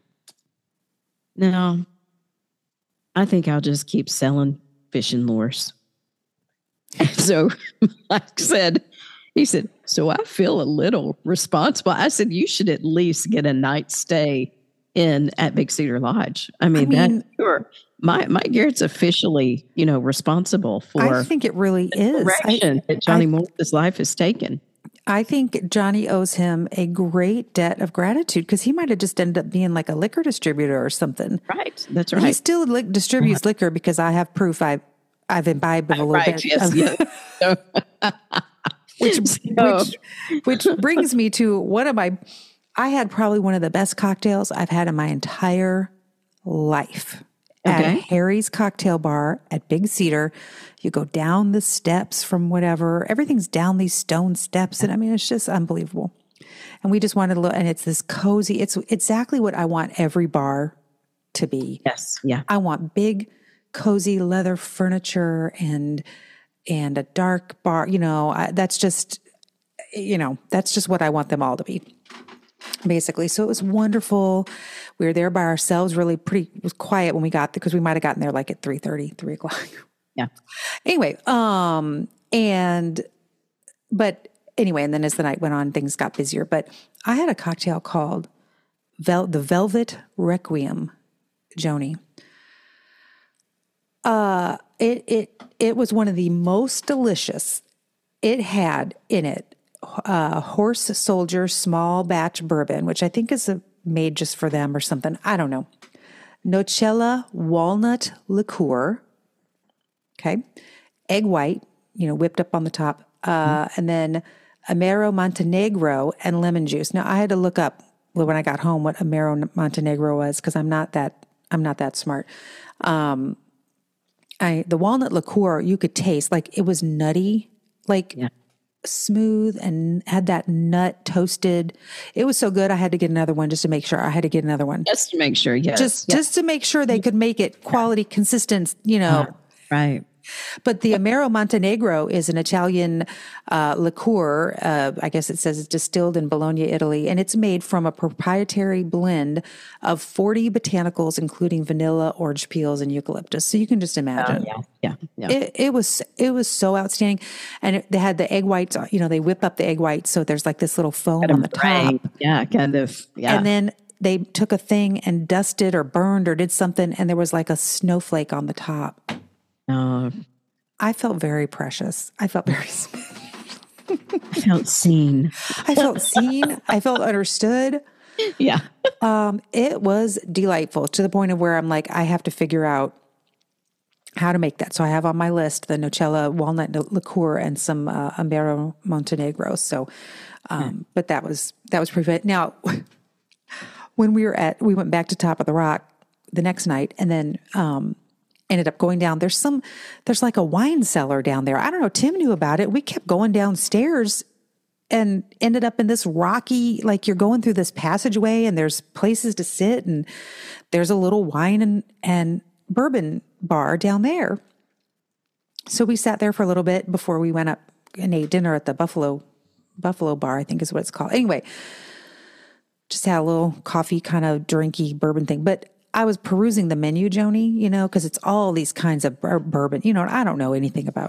no, I think I'll just keep selling fishing lures. And so Mike said, so I feel a little responsible. I said, you should at least get a night stay at Big Cedar Lodge. I mean sure. Mike Garrett's officially, responsible for. I think it really is. Direction that Johnny Morris' life has taken. I think Johnny owes him a great debt of gratitude because he might have just ended up being like a liquor distributor or something. Right. That's right. He still distributes liquor because I have proof I've imbibed of a little bit. Yes. Which brings me to I had probably one of the best cocktails I've had in my entire life. At Harry's Cocktail Bar at Big Cedar. You go down the steps from whatever, everything's down these stone steps. And I mean, it's just unbelievable. And we just wanted to look, and it's this cozy, it's exactly what I want every bar to be. Yes. Yeah. I want big, cozy leather furniture and a dark bar, that's just what I want them all to be. Basically. So it was wonderful. We were there by ourselves, it was quiet when we got there because we might've gotten there like at 3:30, 3 o'clock. Yeah. Anyway, and then as the night went on, things got busier, but I had a cocktail called the Velvet Requiem, Joni. It was one of the most delicious. It had in it Horse Soldier small batch bourbon, which I think is made just for them or something. I don't know. Nocella walnut liqueur. Okay. Egg white, whipped up on the top. And then Amaro Montenegro and lemon juice. Now I had to look up when I got home what Amaro Montenegro was because I'm not that smart. The walnut liqueur you could taste like it was nutty, smooth and had that nut toasted. It was so good. I had to get another one just to make sure. Just to make sure. Yes. Just to make sure they could make it quality consistent, Right. But the Amaro Montenegro is an Italian liqueur. I guess it says it's distilled in Bologna, Italy, and it's made from a proprietary blend of 40 botanicals, including vanilla, orange peels, and eucalyptus. So you can just imagine. Yeah. It was so outstanding, and they had the egg whites. They whip up the egg whites, so there's like this little foam on the top. Yeah, kind of. Yeah, and then they took a thing and dusted or burned or did something, and there was like a snowflake on the top. I felt very precious. I felt very I felt seen. I felt understood. Yeah. It was delightful to the point of where I'm like, I have to figure out how to make that. So I have on my list the Nocella walnut liqueur and some Amaro Montenegro. So, but that was pretty good. Now, when we went back to Top of the Rock the next night and then, ended up going down. There's like a wine cellar down there. I don't know. Tim knew about it. We kept going downstairs and ended up in this rocky, like you're going through this passageway and there's places to sit and there's a little wine and bourbon bar down there. So we sat there for a little bit before we went up and ate dinner at the Buffalo Bar, I think is what it's called. Anyway, just had a little coffee kind of drinky bourbon thing. But I was perusing the menu, Joni, because it's all these kinds of bourbon, I don't know anything about.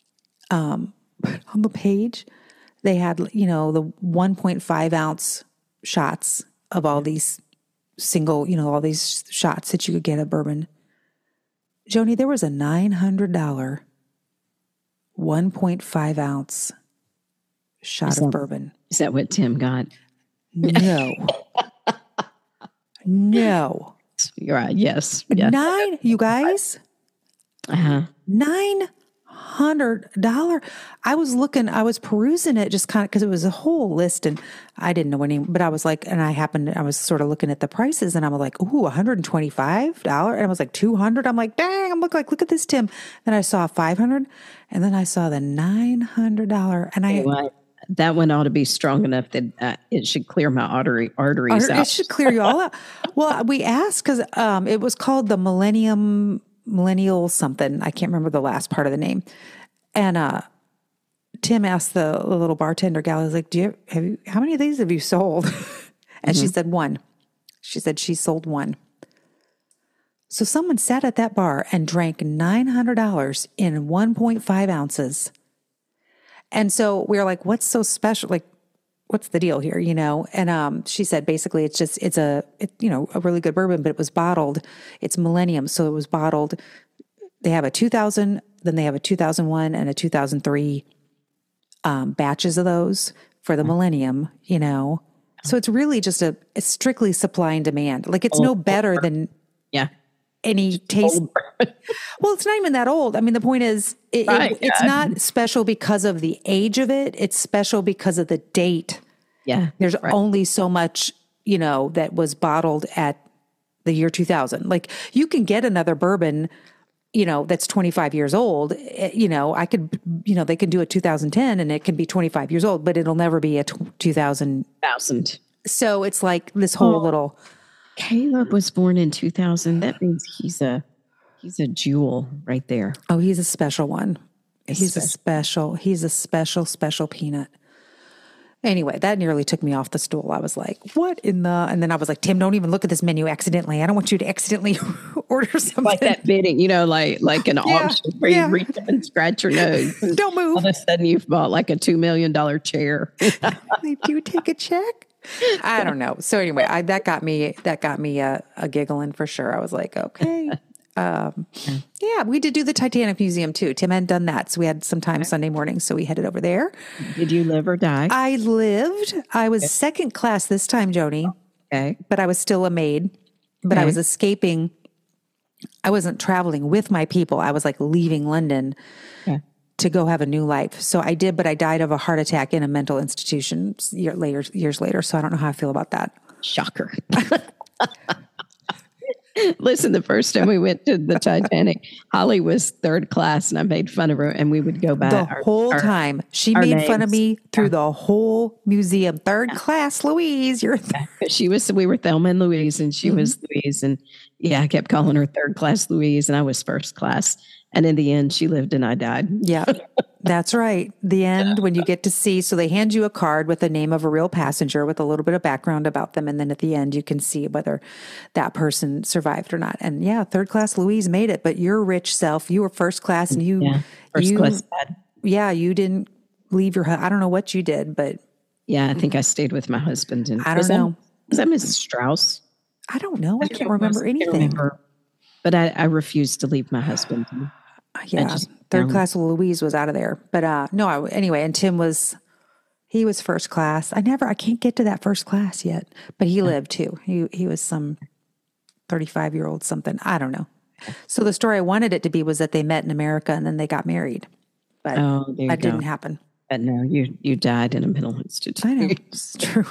But on the page, they had, the 1.5 ounce shots of all these single, all these shots that you could get of bourbon. Joni, there was a $900 1.5 ounce shot of bourbon. Is that what Tim got? No. No. You're right. Yes. You guys? $900. I was perusing it just kind of because it was a whole list and I didn't know any, but I was like, and I was sort of looking at the prices and I'm like, ooh, $125. And I was like, $200. I'm like, dang, look at this, Tim. Then I saw $500 and then I saw the $900 and that one ought to be strong enough that it should clear my arteries out. It should clear you all out. Well, we asked because it was called the Millennial something. I can't remember the last part of the name. And Tim asked the little bartender gal, he's like, how many of these have you sold? And she said one. She said she sold one. So someone sat at that bar and drank $900 in 1.5 ounces. And so we were like, what's so special? Like, what's the deal here? And she said, basically it's a really good bourbon, but it was bottled. It's Millennium. So it was bottled. They have a 2000, then they have a 2001 and a 2003 batches of those for the millennium, you know? So it's really just a strictly supply and demand. Like it's no better than any taste. Well, it's not even that old. I mean, the point is it's not special because of the age of it. It's special because of the date. Yeah. There's only so much, you know, that was bottled at the year 2000. Like you can get another bourbon, you know, that's 25 years old. You know, I could, you know, they can do a 2010 and it can be 25 years old, but it'll never be a 2000. So it's like this whole little. Caleb was born in 2000. That means he's a jewel right there. Oh, he's a special one. He's a special peanut. Anyway, that nearly took me off the stool. I was like, what in the, and then I was like, Tim, don't even look at this menu accidentally. I don't want you to accidentally order something. Like that bidding, you know, like an auction where you reach up and scratch your nose. Don't move. All of a sudden you've bought like a $2 million chair. Do you take a check? I don't know. So anyway, that got me a giggling for sure. I was like, okay. Yeah, we did do the Titanic Museum too. Tim hadn't done that. So we had some time Sunday morning. So we headed over there. Did you live or die? I lived. I was second class this time, Joni. Okay. But I was still a maid. But I was escaping. I wasn't traveling with my people. I was like leaving London to go have a new life. So I did, but I died of a heart attack in a mental institution years later. So I don't know how I feel about that. Shocker. Listen, the first time we went to the Titanic, Holly was third class and I made fun of her and we would go by the whole time. She made names. Fun of me through the whole museum. Third class Louise. We were Thelma and Louise and she was Louise. And I kept calling her third class Louise and I was first class. And in the end, she lived and I died. Yeah, that's right. The end, when you get to see, so they hand you a card with the name of a real passenger with a little bit of background about them. And then at the end, you can see whether that person survived or not. And third class Louise made it, but your rich self, you were first class and first class dad. Yeah, you didn't leave your, I don't know what you did, but. Yeah, I think I stayed with my husband. And I don't know. Was that Mrs. Strauss? I don't know. I can't remember anything. But I refused to leave my husband. Yeah, third class Louise was out of there. But anyway, and Tim he was first class. I can't get to that first class yet, but he lived too. He was some 35-year-old something. I don't know. So the story I wanted it to be was that they met in America and then they got married. But that didn't happen. But no, you died in a mental institution. I know, it's true.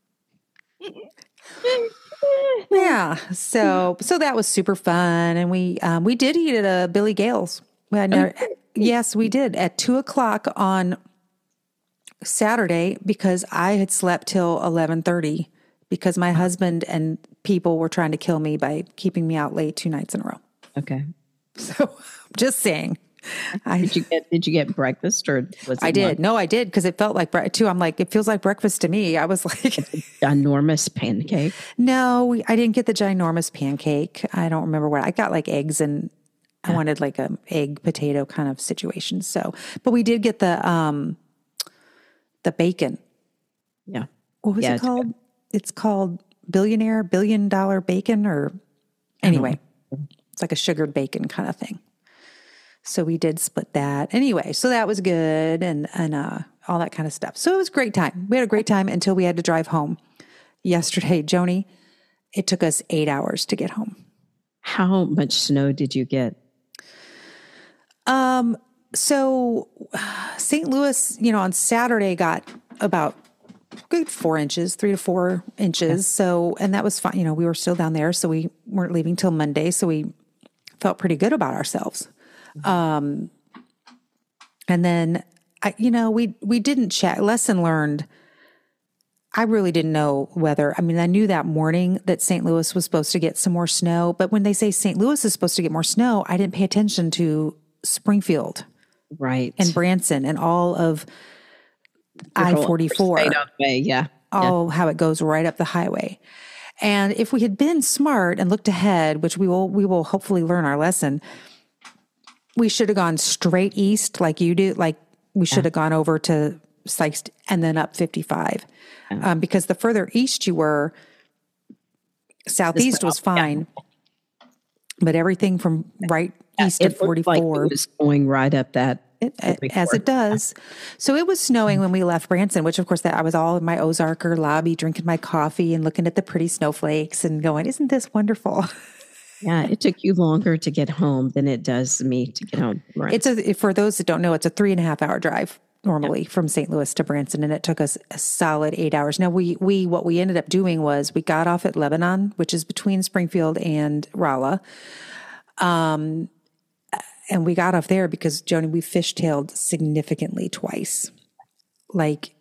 Yeah, so that was super fun, and we did eat at a Billy Gale's. Yes, we did at 2:00 on Saturday because I had slept till 11:30 because my husband and people were trying to kill me by keeping me out late 2 nights in a row. Okay, so just saying. Did you get breakfast or was it I did. Lunch? No, I did because it felt like too. I'm like, it feels like breakfast to me. I was like, ginormous pancake. No, I didn't get the ginormous pancake. I don't remember what I got. Like eggs and I wanted like a egg potato kind of situation. So, but we did get the bacon. Yeah. What was it called? It's called $1 billion bacon or anyway, it's like a sugared bacon kind of thing. So we did split that. Anyway, so that was good and all that kind of stuff. So it was a great time. We had a great time until we had to drive home yesterday. Joni, it took us 8 hours to get home. How much snow did you get? So St. Louis, on Saturday got about good 4 inches, 3 to 4 inches. Yeah. So, and that was fine. We were still down there, so we weren't leaving till Monday. So we felt pretty good about ourselves. And then we didn't check. Lesson learned. I really didn't know whether, I knew that morning that St. Louis was supposed to get some more snow, but when they say St. Louis is supposed to get more snow, I didn't pay attention to Springfield. Right. And Branson and all of I-44. Yeah. How it goes right up the highway. And if we had been smart and looked ahead, which we will hopefully learn our lesson, we should have gone straight east like you do. Like we should have gone over to Sykes and then up 55. Because the further east you were, southeast was fine. Yeah. But everything from right east of 44. Like it was going right up that As it does. So it was snowing when we left Branson, which of course I was all in my Ozarker lobby, drinking my coffee and looking at the pretty snowflakes and going, isn't this wonderful? Yeah, it took you longer to get home than it does me to get home. Right. For those that don't know, it's a 3.5 hour drive normally from St. Louis to Branson, and it took us a solid 8 hours. Now what we ended up doing was we got off at Lebanon, which is between Springfield and Rolla. And we got off there because Joni, we fishtailed significantly twice. Like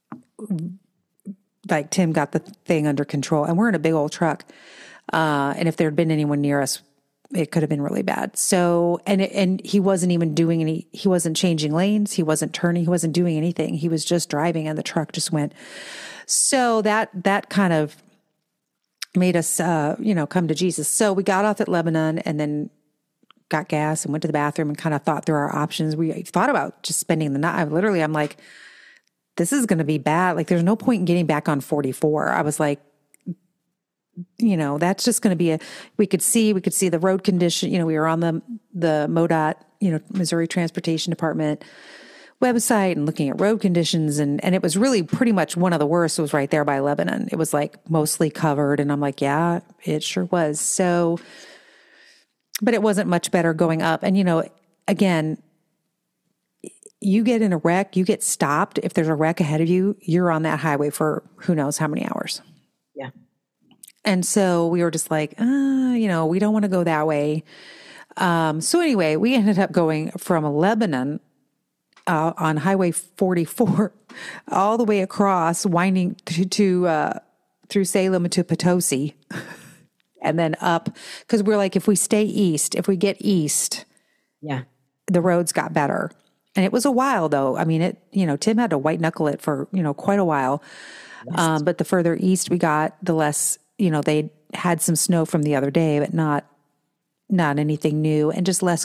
Tim got the thing under control, and we're in a big old truck. And if there had been anyone near us, it could have been really bad. So, and he wasn't even he wasn't changing lanes. He wasn't turning. He wasn't doing anything. He was just driving, and the truck just went. So that kind of made us, come to Jesus. So we got off at Lebanon and then got gas and went to the bathroom and kind of thought through our options. We thought about just spending the night. I'm like, this is going to be bad. Like, there's no point in getting back on 44. I was like, that's just going to be we could see the road condition. We were on the MoDOT, Missouri Transportation Department website and looking at road conditions. And it was really pretty much one of the worst. It was right there by Lebanon. It was like mostly covered. And I'm like, yeah, it sure was. So, but it wasn't much better going up. And, again, you get in a wreck, you get stopped. If there's a wreck ahead of you, you're on that highway for who knows how many hours. Yeah. And so we were just like, we don't want to go that way. So anyway, we ended up going from Lebanon on Highway 44 all the way across, winding to through Salem to Potosi, and then up, because we're like, if we get east, yeah, the roads got better. And it was a while though. I mean, Tim had to white knuckle it for, quite a while. Yes. But the further east we got, the less, they had some snow from the other day, but not anything new, and just less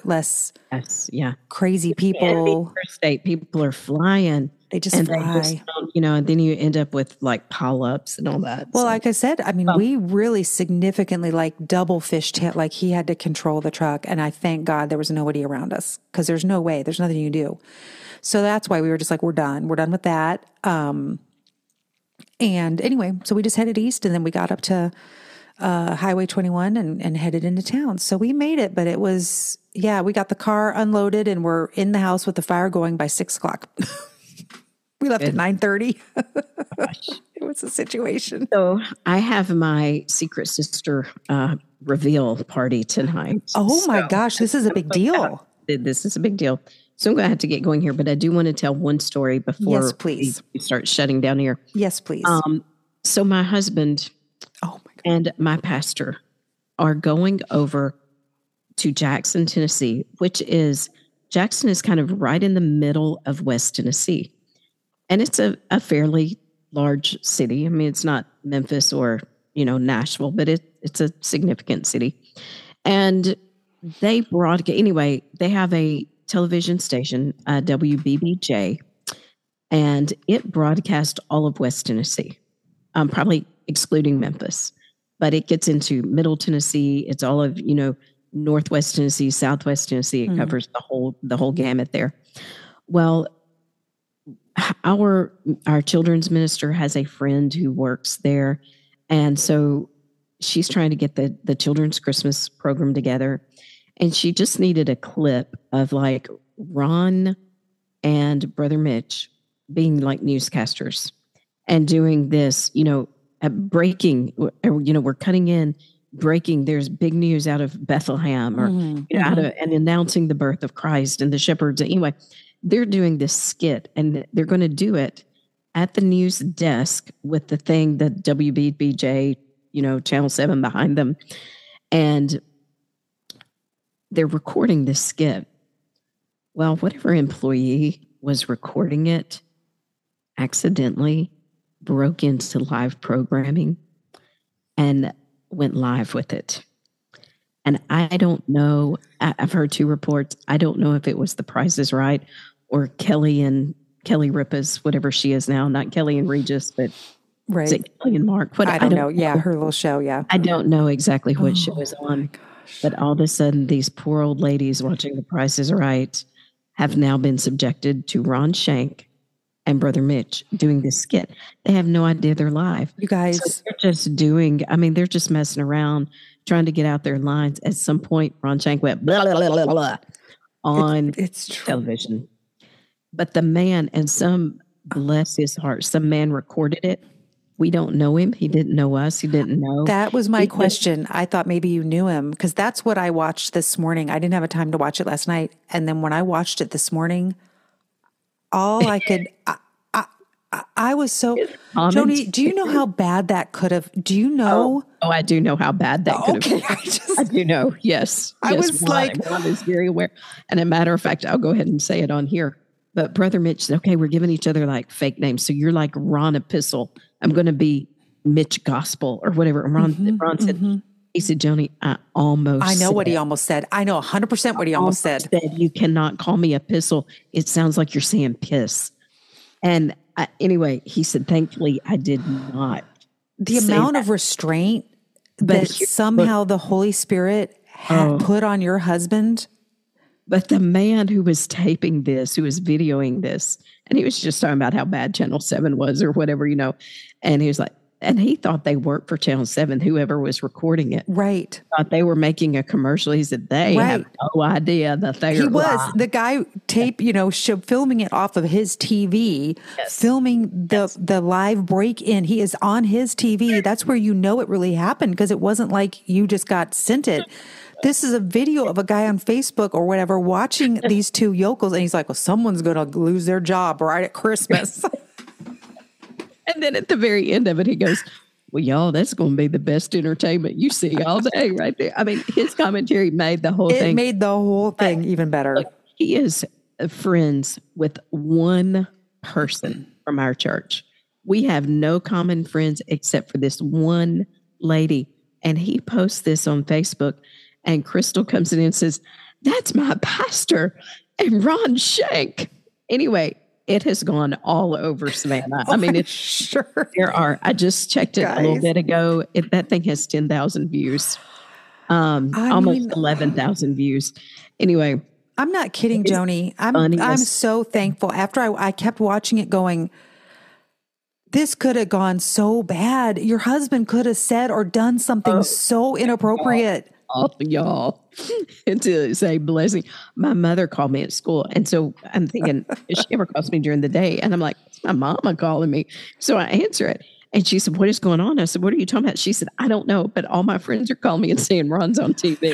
crazy people. Interstate people are flying. They just fly. And then you end up with like pile-ups and all that. Well, like I said, I mean, we really significantly double fishtail. Like, he had to control the truck, and I thank God there was nobody around us, because there's no way, there's nothing you can do. So that's why we were just like, we're done with that. And anyway, so we just headed east, and then we got up to Highway 21 and headed into town. So we made it, but it was, we got the car unloaded and we're in the house with the fire going by 6:00. We left at 9:30. It was a situation. So I have my secret sister reveal party tonight. Oh my gosh, this is a big deal. This is a big deal. So I'm going to have to get going here, but I do want to tell one story before yes, please. We start shutting down here. Yes, please. So my husband and my pastor are going over to Jackson, Tennessee, Jackson is kind of right in the middle of West Tennessee. And it's a fairly large city. I mean, it's not Memphis or, Nashville, but it's a significant city. And they they have a television station, WBBJ, and it broadcasts all of West Tennessee, probably excluding Memphis. But it gets into Middle Tennessee. It's all of, Northwest Tennessee, Southwest Tennessee. It covers the whole gamut there. Well, our children's minister has a friend who works there. And so she's trying to get the children's Christmas program together. And she just needed a clip of like Ron and Brother Mitch being like newscasters and doing this, breaking, we're cutting in, breaking, there's big news out of Bethlehem or, and announcing the birth of Christ and the shepherds. Anyway, they're doing this skit and they're going to do it at the news desk with the WBBJ, Channel 7 behind them. And they're recording this skit. Well, whatever employee was recording it accidentally broke into live programming and went live with it. And I don't know, I've heard two reports. I don't know if it was The Price is Right or Kelly Ripa's, whatever she is now, not Kelly and Regis, but right. Is it Kelly and Mark? I don't know. Yeah, her little show, yeah. I don't know exactly what show is on, but all of a sudden these poor old ladies watching The Price is Right have now been subjected to Ron Shank and Brother Mitch doing this skit. They have no idea they're live. You guys, So they're just they're just messing around, trying to get out their lines. At some point, Ron Shank went blah, blah, blah, blah, blah, on it's true. television. But the man, and bless his heart, some man recorded it. We don't know him. He didn't know us. He didn't know. That was my question. I thought maybe you knew him because that's what I watched this morning. I didn't have a time to watch it last night. And then when I watched it this morning, all I could, I was so, Joni, do you know how bad that could have, do you know? Oh, I do know how bad that could have been. I do know. Yes. I was like, I was very aware. And a matter of fact, I'll go ahead and say it on here. But Brother Mitch said, okay, we're giving each other like fake names. So you're like Ron Epistle. I'm going to be Mitch Gospel or whatever. And Ron said, he said, Joni, I know what he almost said. I know 100% what he almost said. You cannot call me Epistle. It sounds like you're saying piss. And anyway, he said, thankfully, I did not. The amount of restraint that somehow the Holy Spirit had put on your husband. But the man who was taping this, who was videoing this, and he was just talking about how bad Channel 7 was or whatever, and he was like, and he thought they worked for Channel 7, whoever was recording it. Right. Thought they were making a commercial. He said, they have no idea that they are live. The guy filming it off of his TV, filming the live break-in. He is on his TV. That's where you know it really happened because it wasn't like you just got sent it. This is a video of a guy on Facebook or whatever watching these two yokels. And he's like, well, someone's going to lose their job right at Christmas. And then at the very end of it, he goes, well, y'all, that's going to be the best entertainment you see all day right there. I mean, his commentary made the whole thing. It made the whole thing even better. Look, he is friends with one person from our church. We have no common friends except for this one lady. And he posts this on Facebook. And Crystal comes in and says, that's my pastor and Ron Shank. Anyway, it has gone all over Savannah. I mean, it's sure. I just checked it a little bit ago. That thing has 10,000 views, almost 11,000 views. Anyway. I'm not kidding, Joni. I'm so thankful. After I kept watching it going, this could have gone so bad. Your husband could have said or done something so inappropriate. Y'all, to say blessing. My mother called me at school. And so I'm thinking, she ever calls me during the day? And I'm like, it's my mama calling me. So I answer it. And she said, what is going on? I said, what are you talking about? She said, I don't know, but all my friends are calling me and saying Ron's on TV.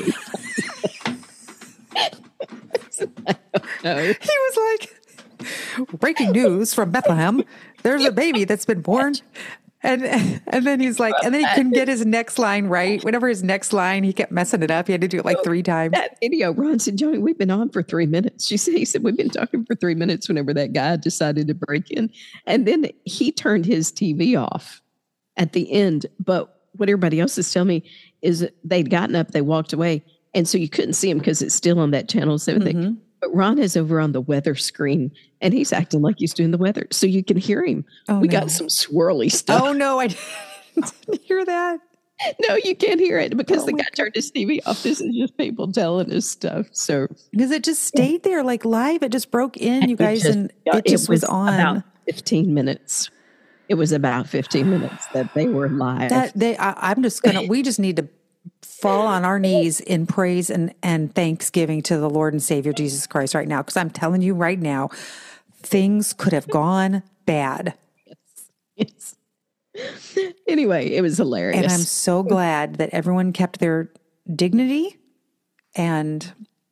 I don't know. He was like, breaking news from Bethlehem. There's a baby that's been born. And then he's like, and then he couldn't get his next line right. Whenever his next line, he kept messing it up. He had to do it like 3 times. That video, Ron said, Joni, we've been on for 3 minutes. He said, we've been talking for 3 minutes whenever that guy decided to break in. And then he turned his TV off at the end. But what everybody else is telling me is they'd gotten up, they walked away. And so you couldn't see him because it's still on that Channel 7 thing. But Ron is over on the weather screen and he's acting like he's doing the weather. So you can hear him. We got some swirly stuff. Oh, no, I didn't hear that. No, you can't hear it because the guy turned his TV off. This is just people telling us stuff. So because it just stayed there like live. It just broke in, you guys, and it just was on. About 15 minutes. It was about 15 minutes that they were live. We just need to fall on our knees in praise and thanksgiving to the Lord and Savior Jesus Christ right now. Because I'm telling you right now, things could have gone bad. Yes. Anyway, it was hilarious. And I'm so glad that everyone kept their dignity and...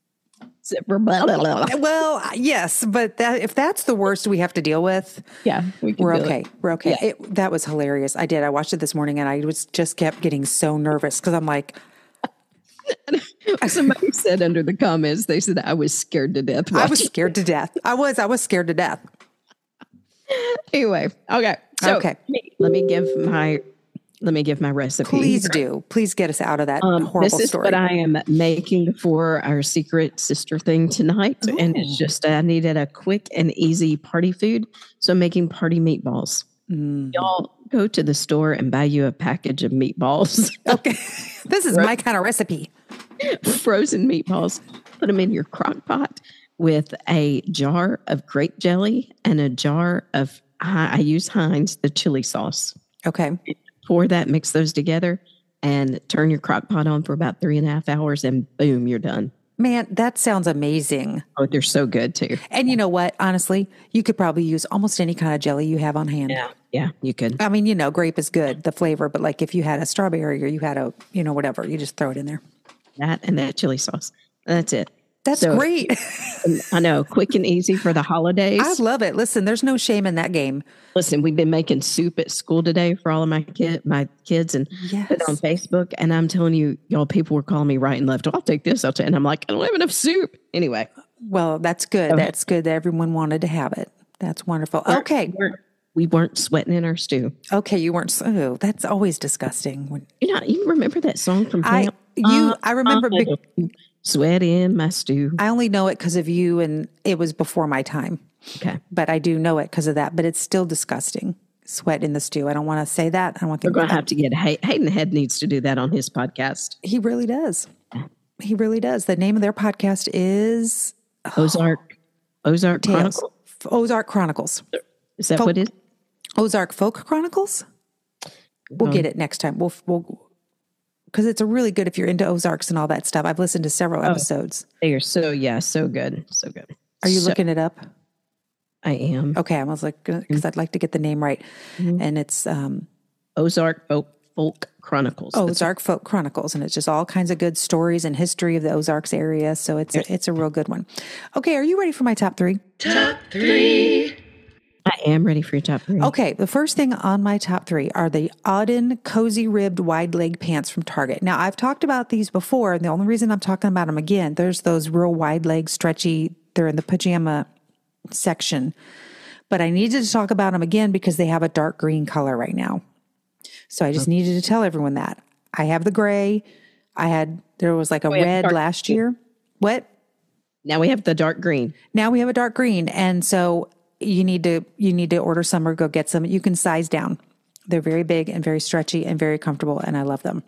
Well, yes, but if that's the worst we have to deal with, we're okay. We're okay. Yeah. That was hilarious. I watched it this morning and I just kept getting so nervous because I'm like... Somebody said under the comments, they said, I was scared to death. I was scared to death. I was scared to death. Anyway, okay. So let me give my recipe. Please do. Please get us out of that horrible this is story. What I am making for our secret sister thing tonight. Ooh. And it's just, I needed a quick and easy party food. So I'm making party meatballs. Y'all go to the store and buy you a package of meatballs. Okay. This is my kind of recipe. Frozen meatballs. Put them in your crock pot. with a jar of grape jelly and a jar of, I use Heinz, the chili sauce. Okay. Pour that, mix those together, and turn your crock pot on for about 3.5 hours, and boom, you're done. Man, that sounds amazing. Oh, they're so good too. And you know what? Honestly, you could probably use almost any kind of jelly you have on hand. Yeah, you could. I mean, grape is good, the flavor, but like if you had a strawberry or you had a, whatever, you just throw it in there. That and that chili sauce. That's it. That's great. I know, quick and easy for the holidays. I love it. Listen, there's no shame in that game. Listen, we've been making soup at school today for all of my kids and put it on Facebook. And I'm telling you, y'all, people were calling me right and left. I'll take this. And I'm like, I don't have enough soup. Anyway. Well, that's good. Okay. That's good that everyone wanted to have it. That's wonderful. Okay. We weren't sweating in our stew. Okay. You weren't. Oh, that's always disgusting. You remember that song from Camp? I remember sweat in my stew. I only know it because of you, and it was before my time. Okay. But I do know it because of that, but it's still disgusting. Sweat in the stew. I don't want to say that. I don't want to. We're going to have to get Hayden Head needs to do that on his podcast. He really does. He really does. The name of their podcast is Ozark Chronicles. Ozark Chronicles. Is that what it is? Ozark Folk Chronicles? We'll get it next time. We'll because it's a really good if you're into Ozarks and all that stuff. I've listened to several episodes. They are so good. So good. Are you looking it up? I am. Okay. I was like, because I'd like to get the name right. Mm-hmm. And it's Ozark Folk Chronicles. Ozark Folk Chronicles. And it's just all kinds of good stories and history of the Ozarks area. So it's a real good one. Okay. Are you ready for my top three? Top three. I am ready for your top three. Okay. The first thing on my top three are the Auden Cozy Ribbed Wide Leg Pants from Target. Now, I've talked about these before, and the only reason I'm talking about them again, there's those real wide leg, stretchy, they're in the pajama section. But I needed to talk about them again because they have a dark green color right now. So I just needed to tell everyone that. I have the gray. There was like a red last year. What? Now we have the dark green. Now we have a dark green. And so you need to order some or go get some. You can size down. They're very big and very stretchy and very comfortable, and I love them.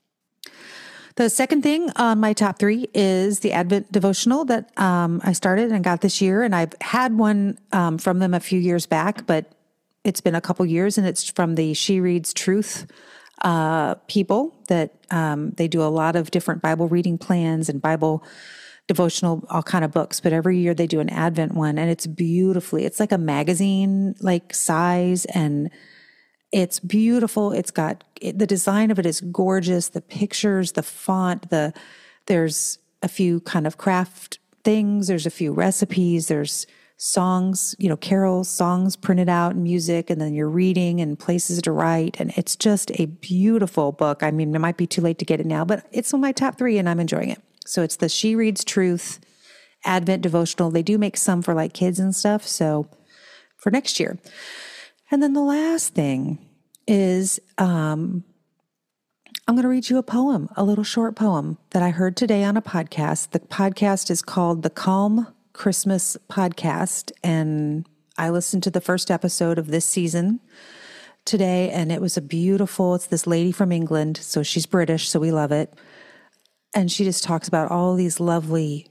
The second thing on my top three is the Advent devotional that I started and got this year. And I've had one from them a few years back, but it's been a couple years, and it's from the She Reads Truth people that they do a lot of different Bible reading plans and Bible devotional, all kind of books, but every year they do an Advent one, and it's it's like a magazine like size, and it's beautiful. It's got the design of it is gorgeous. The pictures, the font, there's a few kind of craft things. There's a few recipes. There's songs, carols, songs printed out, music, and then you're reading and places to write. And it's just a beautiful book. I mean, it might be too late to get it now, but it's on my top three and I'm enjoying it. So it's the She Reads Truth Advent devotional. They do make some for like kids and stuff. So for next year. And then the last thing is, I'm going to read you a poem, a little short poem that I heard today on a podcast. The podcast is called The Calm Christmas Podcast. And I listened to the first episode of this season today, and it was it's this lady from England. So she's British, so we love it. And she just talks about all these lovely,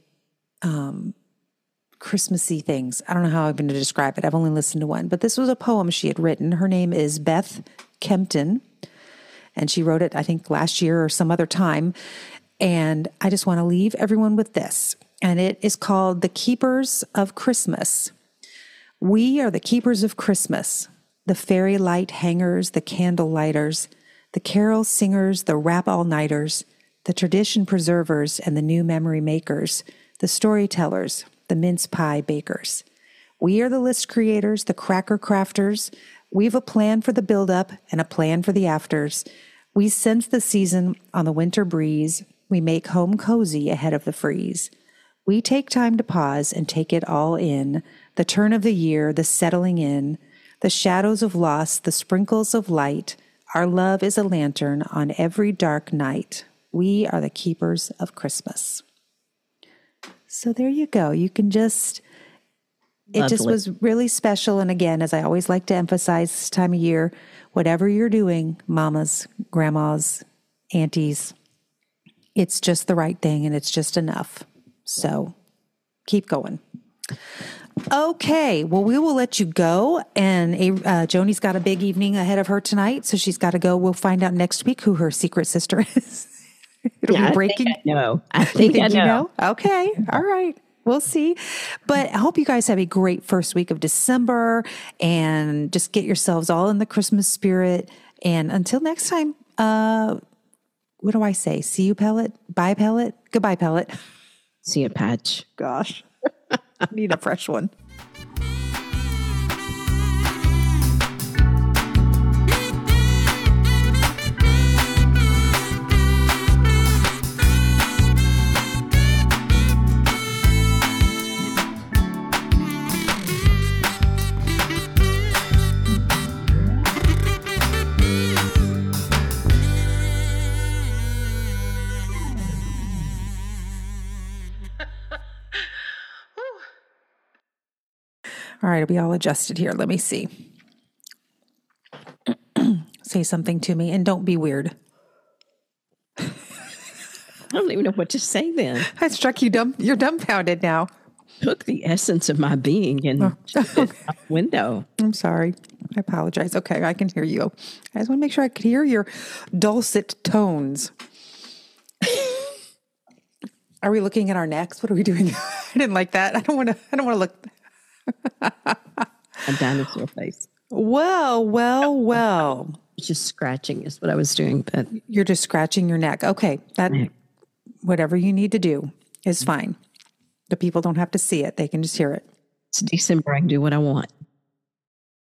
Christmassy things. I don't know how I'm going to describe it. I've only listened to one, but this was a poem she had written. Her name is Beth Kempton, and she wrote it, I think, last year or some other time. And I just want to leave everyone with this. And it is called The Keepers of Christmas. We are the keepers of Christmas, the fairy light hangers, the candle lighters, the carol singers, the rap all-nighters, the tradition preservers and the new memory makers, the storytellers, the mince pie bakers. We are the list creators, the cracker crafters. We've a plan for the build-up and a plan for the afters. We sense the season on the winter breeze. We make home cozy ahead of the freeze. We take time to pause and take it all in, the turn of the year, the settling in, the shadows of loss, the sprinkles of light. Our love is a lantern on every dark night. We are the keepers of Christmas. So there you go. You can it just was really special. And again, as I always like to emphasize this time of year, whatever you're doing, mamas, grandmas, aunties, it's just the right thing and it's just enough. So keep going. Okay, well, we will let you go. And Joni's got a big evening ahead of her tonight, so she's got to go. We'll find out next week who her secret sister is. It'll be breaking. I think I know. You know? Okay, all right. We'll see. But I hope you guys have a great first week of December and just get yourselves all in the Christmas spirit. And until next time, what do I say? See you, Pellet. Bye, Pellet. Goodbye, Pellet. See you, Patch. Gosh, I need a fresh one. All right, I'll be all adjusted here. Let me see. Say something to me and don't be weird. I don't even know what to say then. I struck you dumb. You're dumbfounded now. Took the essence of my being and out the window. I'm sorry. I apologize. Okay, I can hear you. I just want to make sure I could hear your dulcet tones. Are we looking at our necks? What are we doing? I didn't like that. I don't want to look. A dinosaur face. Well. Just scratching is what I was doing. But you're just scratching your neck. Okay. Whatever you need to do is fine. The people don't have to see it. They can just hear it. It's December. I can do what I want.